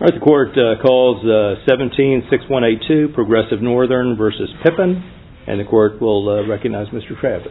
All right, the court calls 17-6182 Progressive Northern versus Pippin, and the court will recognize Mr. Travis.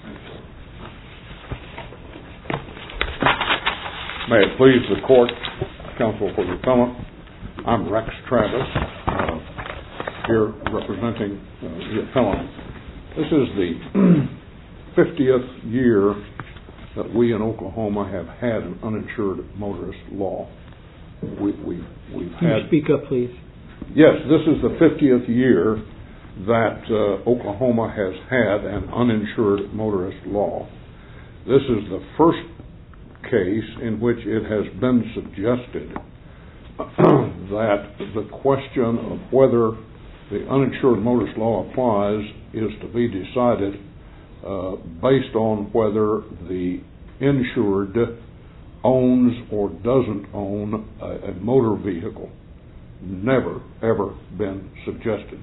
May it please the court, counsel for the appellant, I'm Rex Travis, here representing the appellant. This is the 50th year that we in Oklahoma have had an uninsured motorist law. We've Can you speak up, please? Yes, this is the 50th year that Oklahoma has had an uninsured motorist law. This is the first case in which it has been suggested that the question of whether the uninsured motorist law applies is to be decided based on whether the insured owns or doesn't own a motor vehicle. Never, ever been suggested.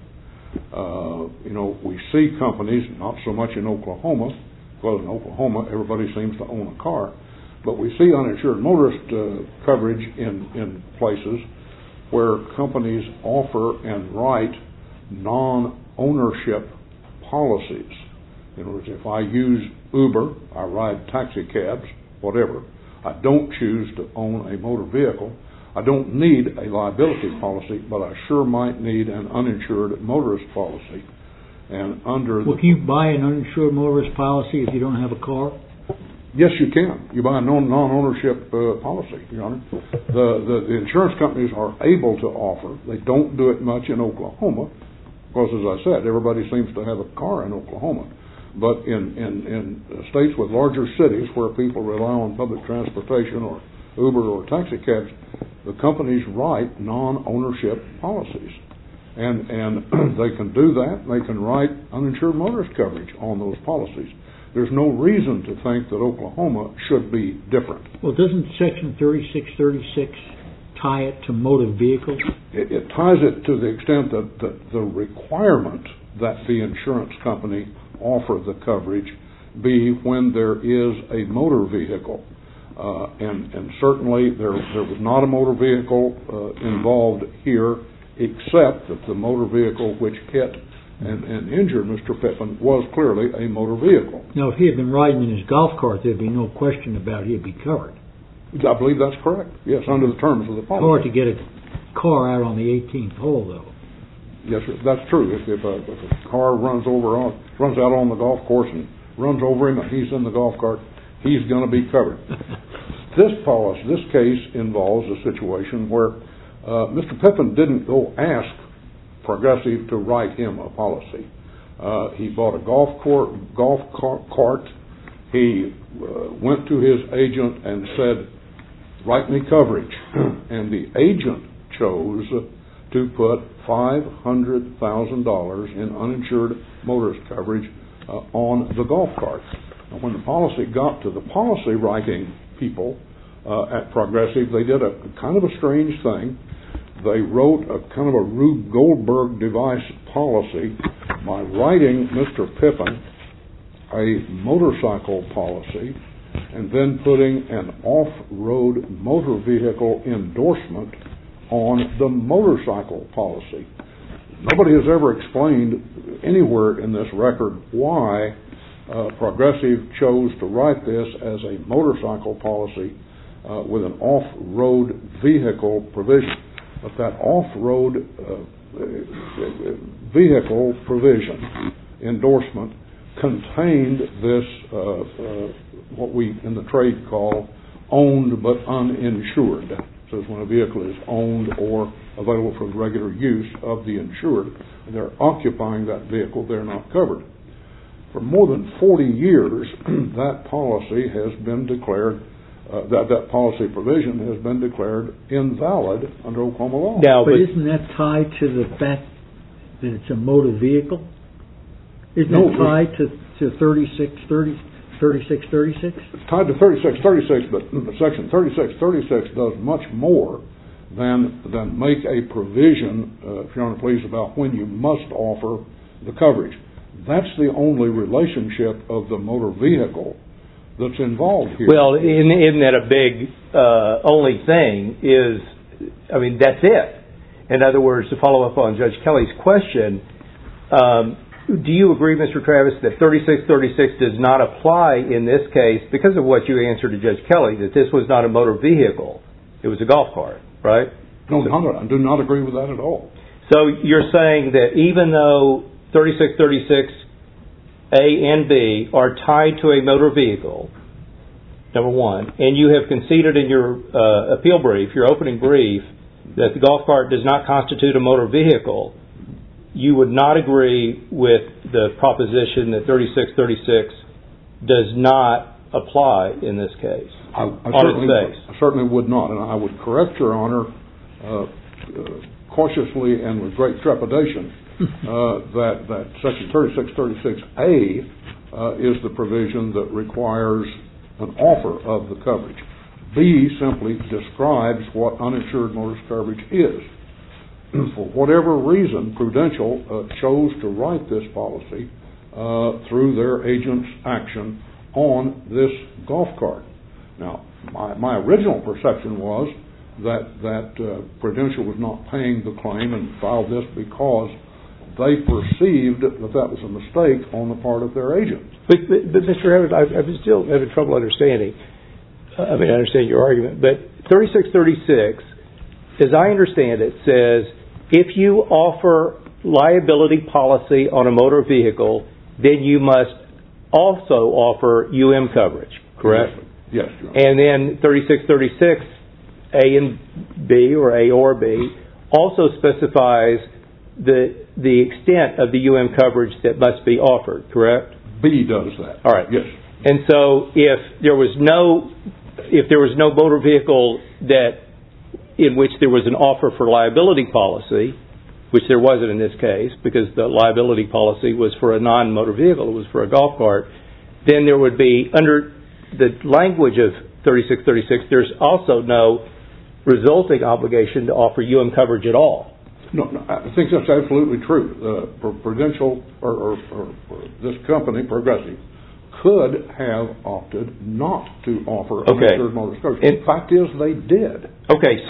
We see companies, not so much in Oklahoma, because in Oklahoma everybody seems to own a car, but we see uninsured motorist coverage in places where companies offer and write non-ownership policies. In other words, if I use Uber, I ride taxi cabs, whatever, I don't choose to own a motor vehicle, I don't need a liability policy, but I sure might need an uninsured motorist policy. And can you buy an uninsured motorist policy if you don't have a car? Yes, you can. You buy a non-ownership policy, Your Honor. The insurance companies are able to offer. They don't do it much in Oklahoma, because, as I said, everybody seems to have a car in Oklahoma. But in states with larger cities where people rely on public transportation or Uber or taxi cabs, the companies write non-ownership policies. And they can do that. They can write uninsured motorist coverage on those policies. There's no reason to think that Oklahoma should be different. Well, doesn't Section 3636 tie it to motor vehicles? It ties it to the extent that the requirement that the insurance company offer the coverage be when there is a motor vehicle. And certainly there was not a motor vehicle involved here, except that the motor vehicle which hit and injured Mr. Pippin was clearly a motor vehicle. Now, if he had been riding in his golf cart, there'd be no question about he'd be covered. I believe that's correct. Yes, under the terms of the policy. Hard to get a car out on the 18th hole, though. Yes, sir, that's true. If a car runs out on the golf course and runs over him and he's in the golf cart, he's going to be covered. This case involves a situation where Mr. Pippin didn't go ask Progressive to write him a policy. He bought a golf cart. He went to his agent and said, "Write me coverage," and the agent chose to put $500,000 in uninsured motorist coverage on the golf cart. Now, when the policy got to the policy writing people at Progressive, they did a kind of a strange thing. They wrote a kind of a Rube Goldberg device policy by writing Mr. Pippin a motorcycle policy and then putting an off-road motor vehicle endorsement on the motorcycle policy. Nobody has ever explained anywhere in this record why Progressive chose to write this as a motorcycle policy with an off-road vehicle provision. But that off-road vehicle provision endorsement contained this, what we in the trade call owned but uninsured. It says when a vehicle is owned or available for regular use of the insured, and they're occupying that vehicle, they're not covered. For more than 40 years, that policy has been declared, that policy provision has been declared invalid under Oklahoma law. Now, but isn't that tied to the fact that it's a motor vehicle? Isn't it tied to 3636? It's tied to 3636, but Section 3636 does much more than make a provision, if Your Honor please, about when you must offer the coverage. That's the only relationship of the motor vehicle that's involved here. Well, isn't that a big only thing is that's it. In other words, to follow up on Judge Kelly's question, do you agree, Mr. Travis, that 3636 does not apply in this case because of what you answered to Judge Kelly, that this was not a motor vehicle, it was a golf cart, right? No, I do not agree with that at all. So you're saying that even though 3636 A and B are tied to a motor vehicle, number one, and you have conceded in your appeal brief, your opening brief, that the golf cart does not constitute a motor vehicle, you would not agree with the proposition that 3636 does not apply in this case? I certainly would not, and I would correct Your Honor cautiously and with great trepidation that Section 3636A is the provision that requires an offer of the coverage. B simply describes what uninsured motorist coverage is. For whatever reason, Prudential chose to write this policy through their agent's action on this golf cart. Now, my original perception was that Prudential was not paying the claim and filed this because they perceived that was a mistake on the part of their agent. But Mr. Evans, I'm still having trouble understanding. I understand your argument, but 3636, as I understand it, says if you offer liability policy on a motor vehicle, then you must also offer UM coverage, correct? Yes. And then 3636 A and B, or A or B, also specifies the extent of the UM coverage that must be offered, correct? B does that. All right. Yes. And so if there was no motor vehicle in which there was an offer for liability policy, which there wasn't in this case because the liability policy was for a non-motor vehicle, it was for a golf cart, then there would be, under the language of 3636, there's also no resulting obligation to offer UM coverage at all. No, I think that's absolutely true. Prudential or this company, Progressive, could have opted not to offer uninsured motorist coverage. The fact is, they did. Okay,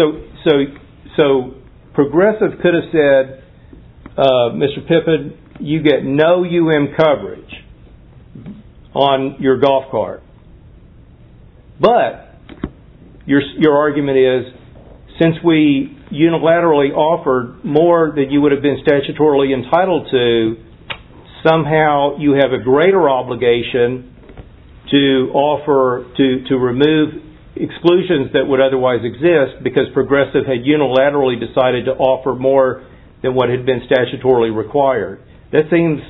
so Progressive could have said, Mr. Pippin, you get no UM coverage on your golf cart. But your argument is, since we unilaterally offered more than you would have been statutorily entitled to, somehow you have a greater obligation to remove exclusions that would otherwise exist because Progressive had unilaterally decided to offer more than what had been statutorily required. That seems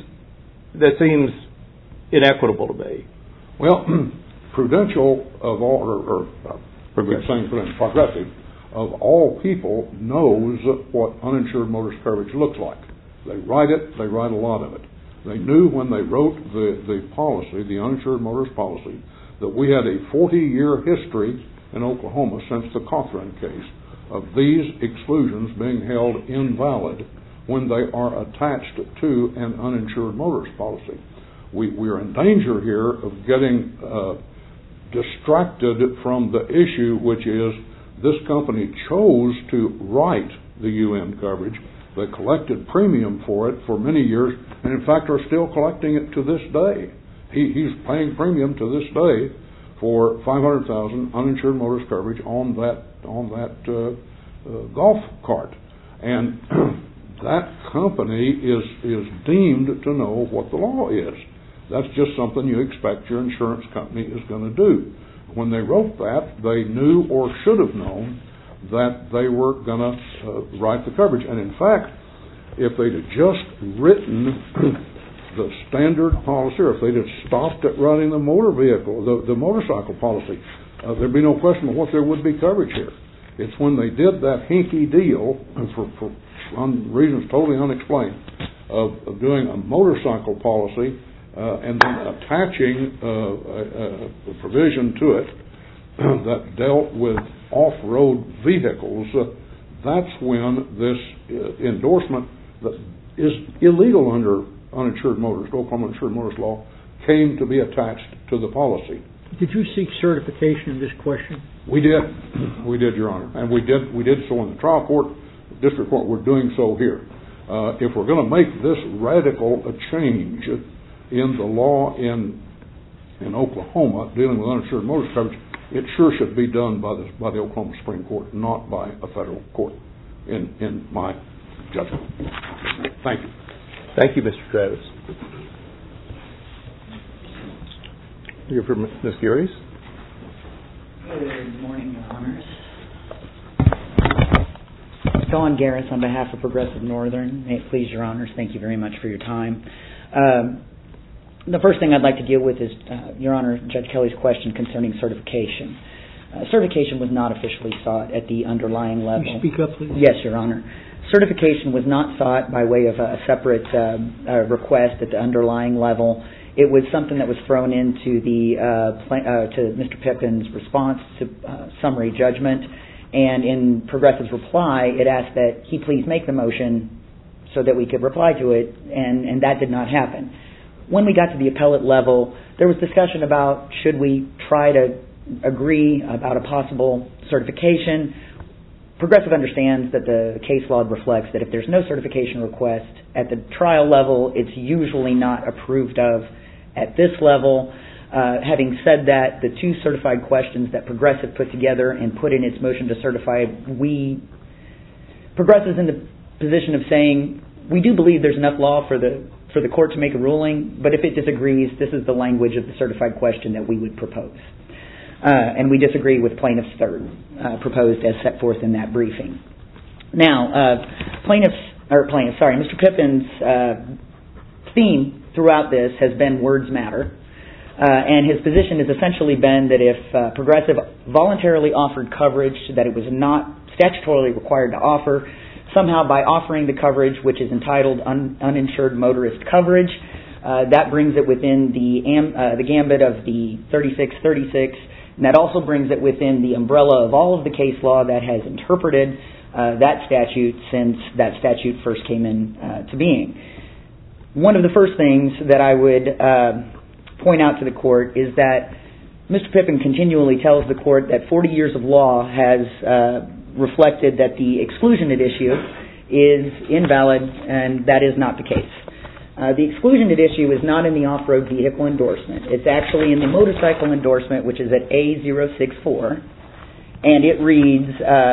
inequitable to me. Well, Prudential of all, Progressive of all people knows what uninsured motorist coverage looks like. They write it. They write a lot of it. They knew when they wrote the policy, the uninsured motorist policy, that we had a 40-year history in Oklahoma since the Cothran case of these exclusions being held invalid when they are attached to an uninsured motorist policy. We are in danger here of getting distracted from the issue, which is this company chose to write the UM coverage. They collected premium for it for many years, and in fact are still collecting it to this day. He's paying premium to this day for $500,000 uninsured motorist coverage on that golf cart, and that company is deemed to know what the law is. That's just something you expect your insurance company is going to do. When they wrote that, they knew or should have known that they were going to write the coverage. And in fact, if they'd have just written the standard policy, or if they'd have stopped at running the motor vehicle, the motorcycle policy, there'd be no question of what there would be coverage here. It's when they did that hinky deal, for reasons totally unexplained, of doing a motorcycle policy and then attaching a provision to it that dealt with off-road vehicles, that's when this endorsement that is illegal under uninsured motorist, Oklahoma uninsured motorist law, came to be attached to the policy. Did you seek certification in this question? We did, Your Honor, and we did so in the trial court, district court. We're doing so here. If we're going to make this radical a change in the law in Oklahoma dealing with uninsured motorist coverage, it sure should be done by the Oklahoma Supreme Court, not by a federal court, in my judgment. Thank you. Thank you, Mr. Travis. You're from Ms. Gures. Good morning, Your Honors. Dawn Garris on behalf of Progressive Northern. May it please Your Honors, thank you very much for your time. The first thing I'd like to deal with is, Your Honor, Judge Kelly's question concerning certification. Certification was not officially sought at the underlying level. Can you speak up, please? Yes, Your Honor. Certification was not sought by way of a separate request at the underlying level. It was something that was thrown into to Mr. Pippin's response to summary judgment, and in Progressive's reply, it asked that he please make the motion so that we could reply to it, and that did not happen. When we got to the appellate level, there was discussion about should we try to agree about a possible certification. Progressive understands that the case law reflects that if there's no certification request at the trial level, it's usually not approved of at this level. Having said that, the two certified questions that Progressive put together and put in its motion to certify, Progressive's in the position of saying, we do believe there's enough law for the court to make a ruling, but if it disagrees, this is the language of the certified question that we would propose. And we disagree with plaintiff's third, proposed as set forth in that briefing. Now, Mr. Pippin's theme throughout this has been words matter. And his position has essentially been that if Progressive voluntarily offered coverage that it was not statutorily required to offer, somehow by offering the coverage which is entitled uninsured motorist coverage, that brings it within the gambit of the 3636, and that also brings it within the umbrella of all of the case law that has interpreted that statute since that statute first came into being. One of the first things that I would point out to the court is that Mr. Pippin continually tells the court that 40 years of law has reflected that the exclusion at issue is invalid, and that is not the case. The exclusion at issue is not in the off-road vehicle endorsement. It's actually in the motorcycle endorsement, which is at A064, and it reads,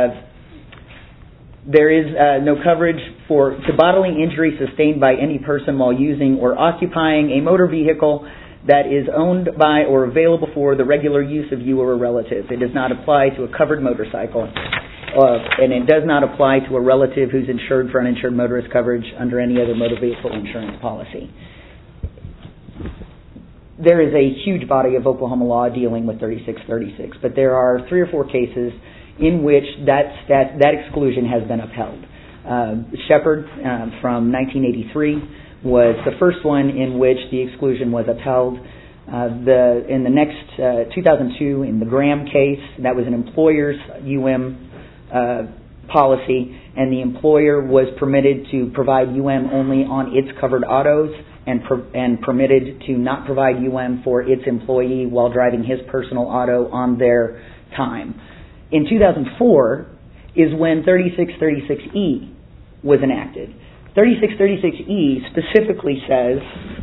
there is no coverage to bodily injury sustained by any person while using or occupying a motor vehicle that is owned by or available for the regular use of you or a relative. It does not apply to a covered motorcycle, and it does not apply to a relative who's insured for uninsured motorist coverage under any other motor vehicle insurance policy. There is a huge body of Oklahoma law dealing with 3636, but there are 3 or 4 cases in which that exclusion has been upheld. Shepard from 1983 was the first one in which the exclusion was upheld. In the next 2002, in the Graham case, that was an employer's policy, and the employer was permitted to provide only on its covered autos and permitted to not provide for its employee while driving his personal auto on their time. In 2004 is when 3636E was enacted. 3636E specifically says,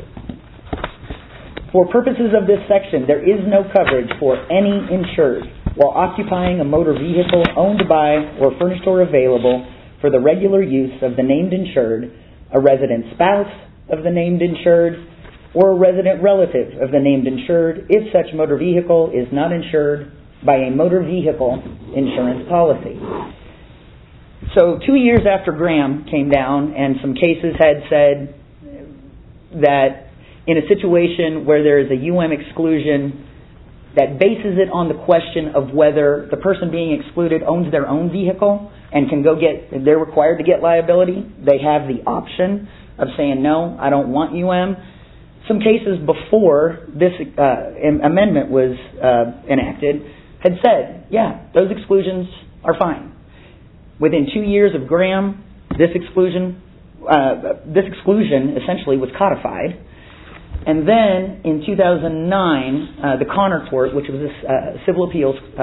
for purposes of this section, there is no coverage for any insured while occupying a motor vehicle owned by or furnished or available for the regular use of the named insured, a resident spouse of the named insured, or a resident relative of the named insured if such motor vehicle is not insured by a motor vehicle insurance policy. So 2 years after Graham came down and some cases had said that in a situation where there is a exclusion that bases it on the question of whether the person being excluded owns their own vehicle and can they're required to get liability, they have the option of saying, no, I don't want Some cases before this amendment was enacted had said, yeah, those exclusions are fine. Within 2 years of Graham, this exclusion essentially was codified. And then in 2009, the Connor Court, which was a civil appeals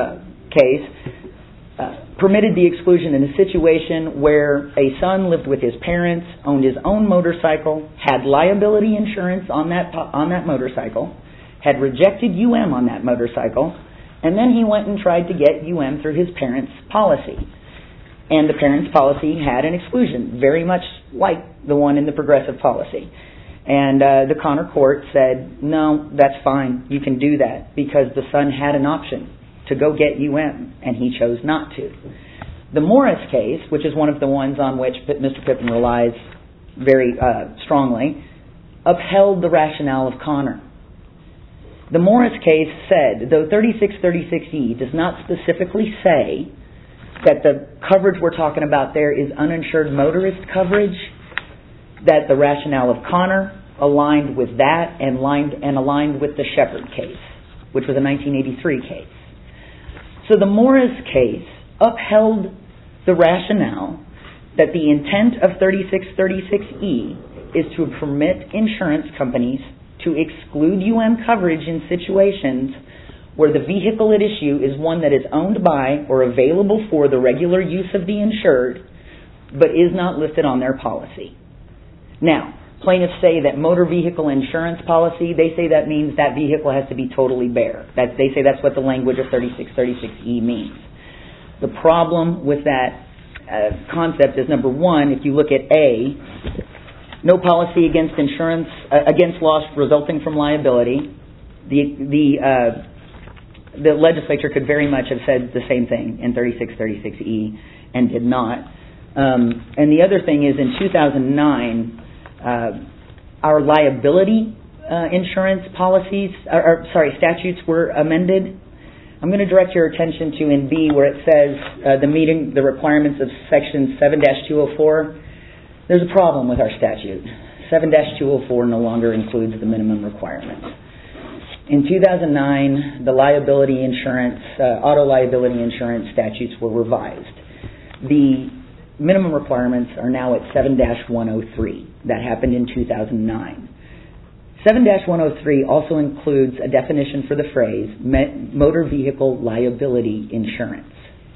case permitted the exclusion in a situation where a son lived with his parents, owned his own motorcycle, had liability insurance on that motorcycle, had rejected UM on that motorcycle, and then he went and tried to get UM through his parents' policy. And the parents' policy had an exclusion, very much like the one in the Progressive policy. And the Connor court said, no, that's fine, you can do that, because the son had an option to go get UM, and he chose not to. The Morris case, which is one of the ones on which Mr. Pippin relies very strongly, upheld the rationale of Connor. The Morris case said, though 3636E does not specifically say that the coverage we're talking about there is uninsured motorist coverage, that the rationale of Connor aligned with that and aligned with the Shepard case, which was a 1983 case. So the Morris case upheld the rationale that the intent of 3636E is to permit insurance companies to exclude coverage in situations where the vehicle at issue is one that is owned by or available for the regular use of the insured, but is not listed on their policy. Now, plaintiffs say that motor vehicle insurance policy, they say that means that vehicle has to be totally bare. They say that's what the language of 3636E means. The problem with that concept is, number one, if you look at A, no policy against insurance, against loss resulting from liability, the legislature could very much have said the same thing in 3636E and did not. And the other thing is, in 2009, our liability insurance statutes were amended. I'm going to direct your attention to in B where it says meeting the requirements of Section 7-204. There's a problem with our statute. 7-204 no longer includes the minimum requirements. In 2009, the liability insurance, auto liability insurance statutes were revised. The minimum requirements are now at 7-103. That happened in 2009. 7-103 also includes a definition for the phrase motor vehicle liability insurance.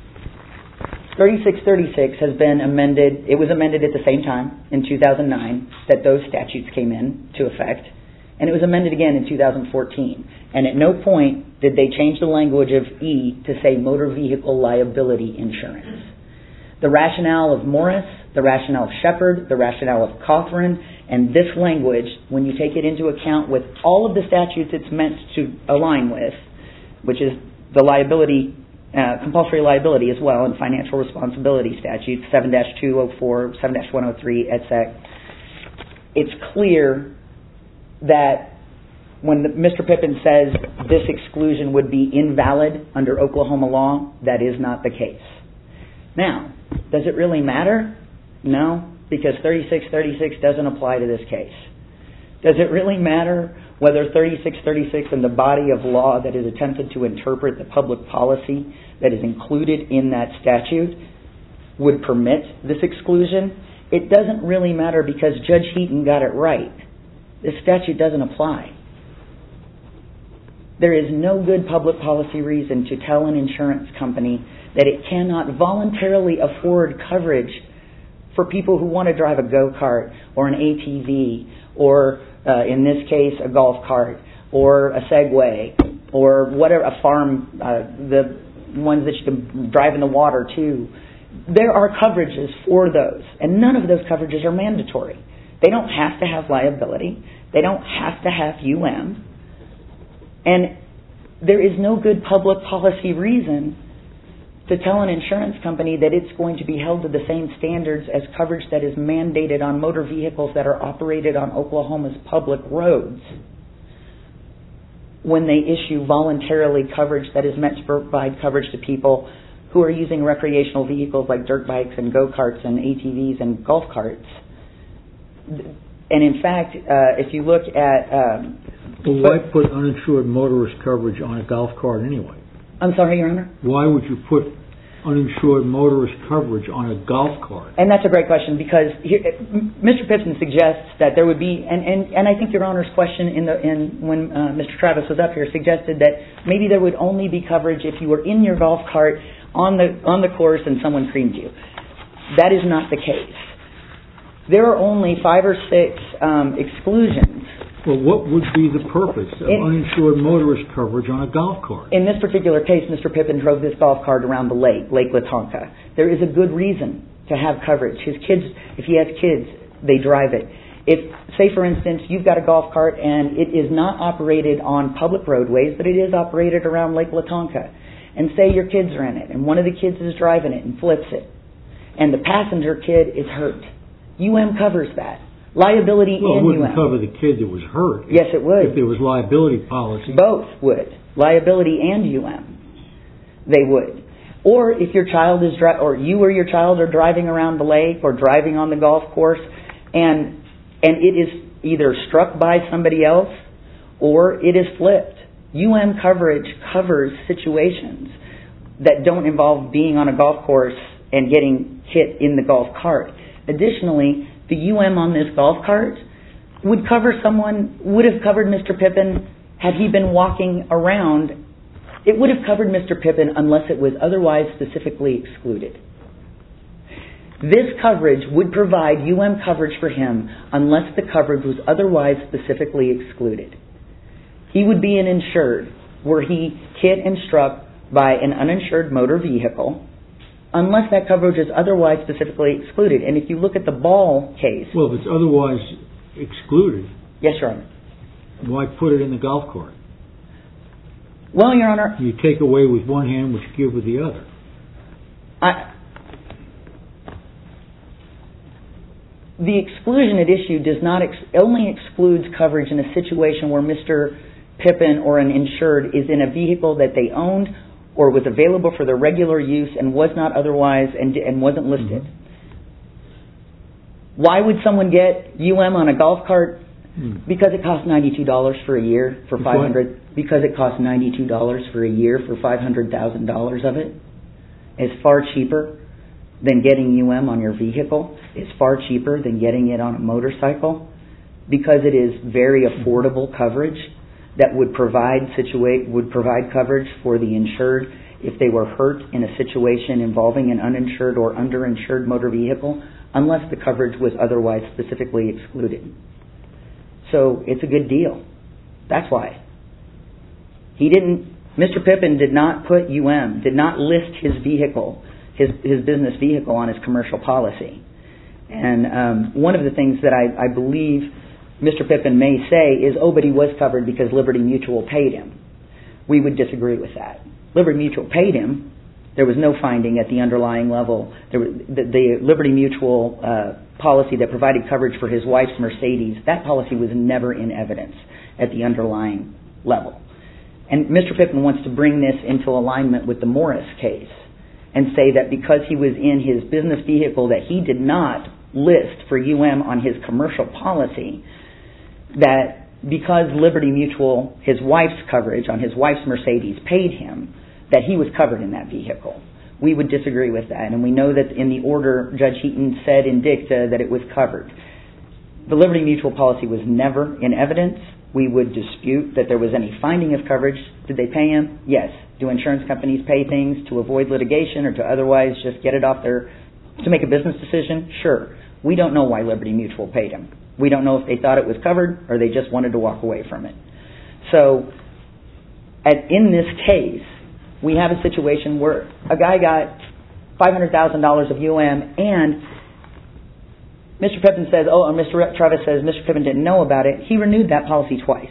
3636 has been amended. It was amended at the same time in 2009 that those statutes came into effect, and it was amended again in 2014. And at no point did they change the language of E to say motor vehicle liability insurance. The rationale of Morris, the rationale of Shepard, the rationale of Cothran, and this language, when you take it into account with all of the statutes it's meant to align with, which is the liability, compulsory liability as well, and financial responsibility statutes, 7-204, 7-103, etc., it's clear that when Mr. Pippin says this exclusion would be invalid under Oklahoma law, that is not the case. Now, does it really matter? No, because 3636 doesn't apply to this case. Does it really matter whether 3636 and the body of law that is attempted to interpret the public policy that is included in that statute would permit this exclusion? It doesn't really matter because Judge Heaton got it right. This statute doesn't apply. There is no good public policy reason to tell an insurance company that it cannot voluntarily afford coverage for people who want to drive a go-kart or an ATV or, in this case, a golf cart or a Segway or whatever, a farm, the ones that you can drive in the water too. There are coverages for those, and none of those coverages are mandatory. They don't have to have liability. They don't have to have UM. And there is no good public policy reason to tell an insurance company that it's going to be held to the same standards as coverage that is mandated on motor vehicles that are operated on Oklahoma's public roads when they issue voluntarily coverage that is meant to provide coverage to people who are using recreational vehicles like dirt bikes and go-karts and ATVs and golf carts. And in fact, if you look at... Well, why put uninsured motorist coverage on a golf cart anyway? I'm sorry, Your Honor? Why would you put uninsured motorist coverage on a golf cart? And that's a great question, because here, Mr. Pipton suggests that there would be, and I think Your Honor's question when Mr. Travis was up here suggested that maybe there would only be coverage if you were in your golf cart on the course and someone creamed you. That is not the case. There are only 5 or 6 exclusions. Well, what would be the purpose of uninsured motorist coverage on a golf cart? In this particular case, Mr. Pippin drove this golf cart around the lake, Lake Latonka. There is a good reason to have coverage. His kids, if he has kids, they drive it. If, say for instance, you've got a golf cart and it is not operated on public roadways, but it is operated around Lake Latonka, and say your kids are in it, and one of the kids is driving it and flips it, and the passenger kid is hurt, UM covers that. Liability and UM. Well, it wouldn't cover the kid that was hurt. Yes, it would. If there was liability policy. Both would. Liability and UM. They would. Or if your child is or you or your child are driving around the lake or driving on the golf course, and it is either struck by somebody else or it is flipped. UM coverage covers situations that don't involve being on a golf course and getting hit in the golf cart. Additionally, the UM on this golf cart would have covered Mr. Pippin had he been walking around. It would have covered Mr. Pippin unless it was otherwise specifically excluded. This coverage would provide UM coverage for him unless the coverage was otherwise specifically excluded. He would be an insured were he hit and struck by an uninsured motor vehicle, unless that coverage is otherwise specifically excluded. And if you look at the Ball case... Well, if it's otherwise excluded... Yes, Your Honor. Why put it in the golf cart? Well, Your Honor... You take away with one hand what you give with the other. The exclusion at issue does not only excludes coverage in a situation where Mr. Pippin or an insured is in a vehicle that they owned or was available for their regular use and was not otherwise and wasn't listed. Mm-hmm. Why would someone get UM on a golf cart? Because it costs $92 for a year for $500. Because it costs $92 for a year for $500,000 of it. It's far cheaper than getting UM on your vehicle. It's far cheaper than getting it on a motorcycle, because it is very affordable coverage that would provide coverage for the insured if they were hurt in a situation involving an uninsured or underinsured motor vehicle, unless the coverage was otherwise specifically excluded. So it's a good deal. That's why. Mr. Pippin did not put did not list his vehicle, his business vehicle on his commercial policy. And one of the things that I believe Mr. Pippin may say is, but he was covered because Liberty Mutual paid him. We would disagree with that. Liberty Mutual paid him. There was no finding at the underlying level. The Liberty Mutual policy that provided coverage for his wife's Mercedes, that policy was never in evidence at the underlying level. And Mr. Pippin wants to bring this into alignment with the Morris case and say that because he was in his business vehicle that he did not list for UM on his commercial policy, that because Liberty Mutual, his wife's coverage on his wife's Mercedes paid him, that he was covered in that vehicle. We would disagree with that, and we know that in the order Judge Heaton said in dicta that it was covered. The Liberty Mutual policy was never in evidence. We would dispute that there was any finding of coverage. Did they pay him? Yes. Do insurance companies pay things to avoid litigation or to otherwise just get it off to make a business decision? Sure. We don't know why Liberty Mutual paid him. We don't know if they thought it was covered or they just wanted to walk away from it. So, in this case, we have a situation where a guy got $500,000 of UM and Mr. Pippin says, Mr. Travis says Mr. Pippin didn't know about it. He renewed that policy twice.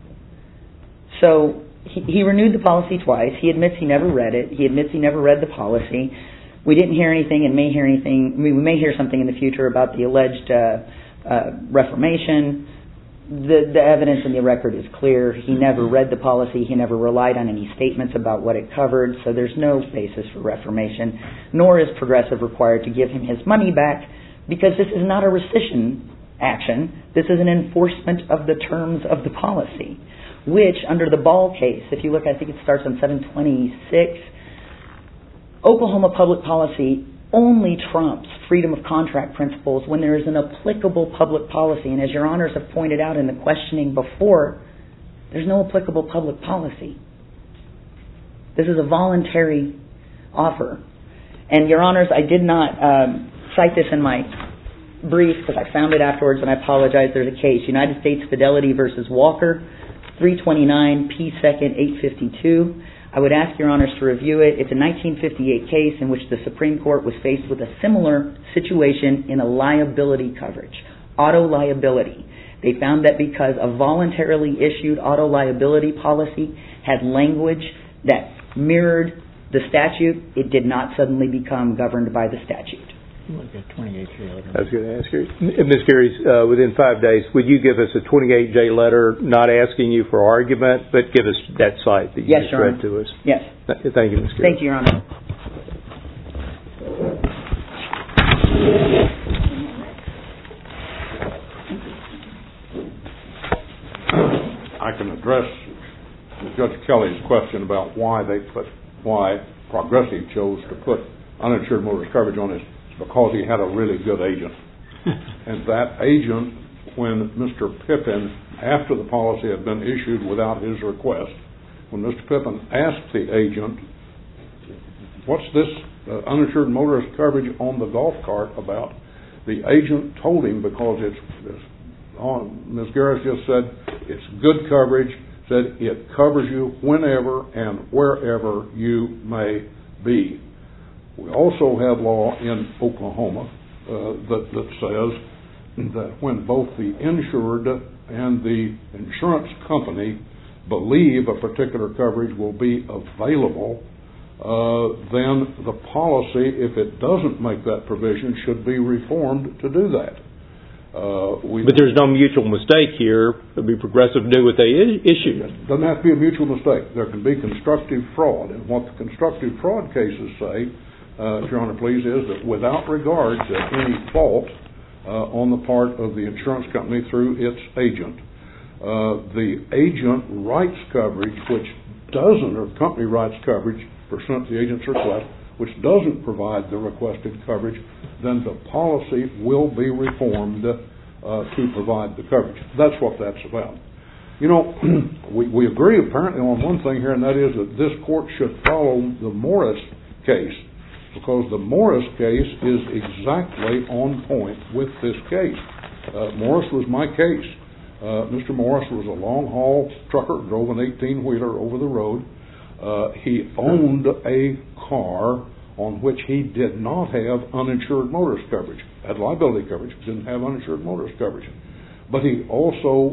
So he renewed the policy twice. He admits he never read it. He admits he never read the policy. We didn't hear anything and may hear anything. We may hear something in the future about the alleged reformation. The evidence in the record is clear. He never read the policy. He never relied on any statements about what it covered. So there's no basis for reformation, nor is Progressive required to give him his money back, because this is not a rescission action. This is an enforcement of the terms of the policy, which under the Ball case, if you look, I think it starts on 726, Oklahoma public policy only trumps freedom of contract principles when there is an applicable public policy. And as Your Honors have pointed out in the questioning before, there's no applicable public policy. This is a voluntary offer. And Your Honors, I did not cite this in my brief because I found it afterwards, and I apologize. There's a case, United States Fidelity versus Walker, 329 P. 2nd 852. I would ask Your Honors to review it. It's a 1958 case in which the Supreme Court was faced with a similar situation in a liability coverage, auto liability. They found that because a voluntarily issued auto liability policy had language that mirrored the statute, it did not suddenly become governed by the statute. I was going to ask you, Ms. Gary, within 5 days, would you give us a 28J letter, not asking you for argument, but give us that site that you just read to us? Yes. Thank you, Ms. Gary. Thank you, Your Honor. I can address Judge Kelly's question about why Progressive chose to put uninsured motorist coverage on it. Because he had a really good agent. And that agent, when Mr. Pippin, after the policy had been issued without his request, when Mr. Pippin asked the agent, what's this uninsured motorist coverage on the golf cart about, the agent told him, because Ms. Garris just said, it's good coverage, said it covers you whenever and wherever you may be. We also have law in Oklahoma that says that when both the insured and the insurance company believe a particular coverage will be available, then the policy, if it doesn't make that provision, should be reformed to do that. But there's no mutual mistake here. It'll be Progressive knew what they issued. It doesn't have to be a mutual mistake. There can be constructive fraud. And what the constructive fraud cases say, Your Honor, please, is that without regard to any fault on the part of the insurance company through its agent, the agent writes coverage which doesn't, or the company writes coverage pursuant to the agent's request, which doesn't provide the requested coverage, then the policy will be reformed to provide the coverage. That's what that's about. You know, we agree apparently on one thing here, and that is that this court should follow the Morris case, because the Morris case is exactly on point with this case. Morris was my case. Mr. Morris was a long-haul trucker, drove an 18-wheeler over the road. He owned a car on which he did not have uninsured motorist coverage. Had liability coverage, didn't have uninsured motorist coverage. But he also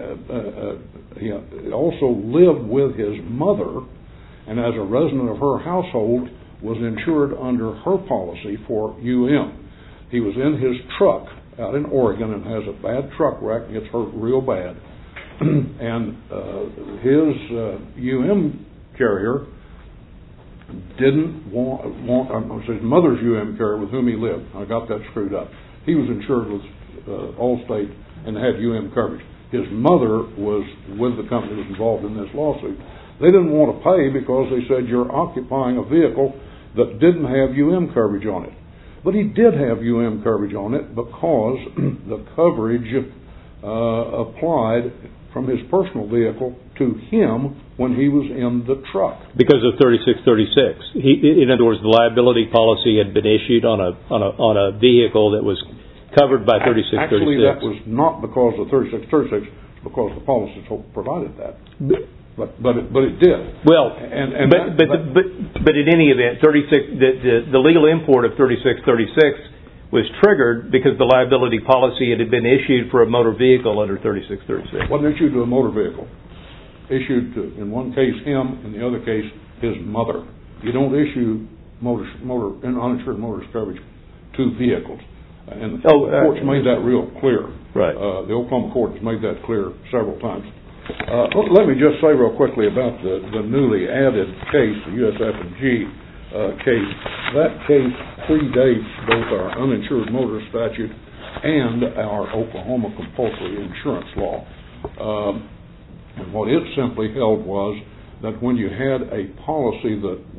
lived with his mother, and as a resident of her household, was insured under her policy for UM. He was in his truck out in Oregon and has a bad truck wreck, gets hurt real bad. And his UM carrier didn't his mother's UM carrier with whom he lived. I got that screwed up. He was insured with Allstate and had UM coverage. His mother was with the company that was involved in this lawsuit. They didn't want to pay because they said you're occupying a vehicle that didn't have UM coverage on it. But he did have UM coverage on it because the coverage applied from his personal vehicle to him when he was in the truck. Because of 3636. In other words, the liability policy had been issued on a vehicle that was covered by 3636. Actually, that was not because of 3636, because the policy provided that. But it did. Well, but in any event, the legal import of 3636 was triggered because the liability policy had been issued for a motor vehicle under 3636. It wasn't issued to a motor vehicle. Issued to, in one case, him, in the other case, his mother. You don't issue uninsured motorist coverage to vehicles. And the court's made that real clear. Right. The Oklahoma court has made that clear several times. Let me just say real quickly about the newly added case, the USF&G case. That case predates both our uninsured motorist statute and our Oklahoma compulsory insurance law. And what it simply held was that when you had a policy that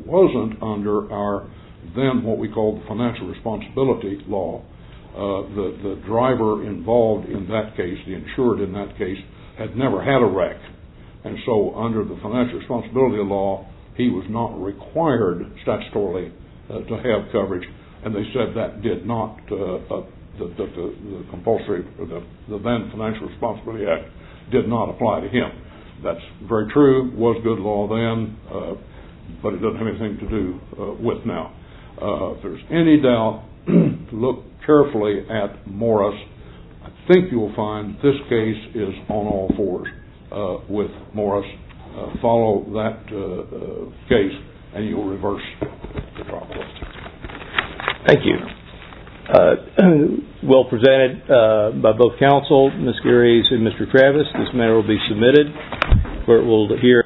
wasn't under our then what we called the financial responsibility law. The driver involved in that case, the insured in that case, had never had a wreck. And so under the financial responsibility law, he was not required statutorily to have coverage, and they said that did not, the compulsory, the then Financial Responsibility Act did not apply to him. That's very true, was good law then, but it doesn't have anything to do with now. If there's any doubt, look carefully at Morris. I think you'll find this case is on all fours with Morris. Follow that case and you'll reverse the trial court. Thank you. Well presented by both counsel, Ms. Gearys and Mr. Travis. This matter will be submitted. Court will hear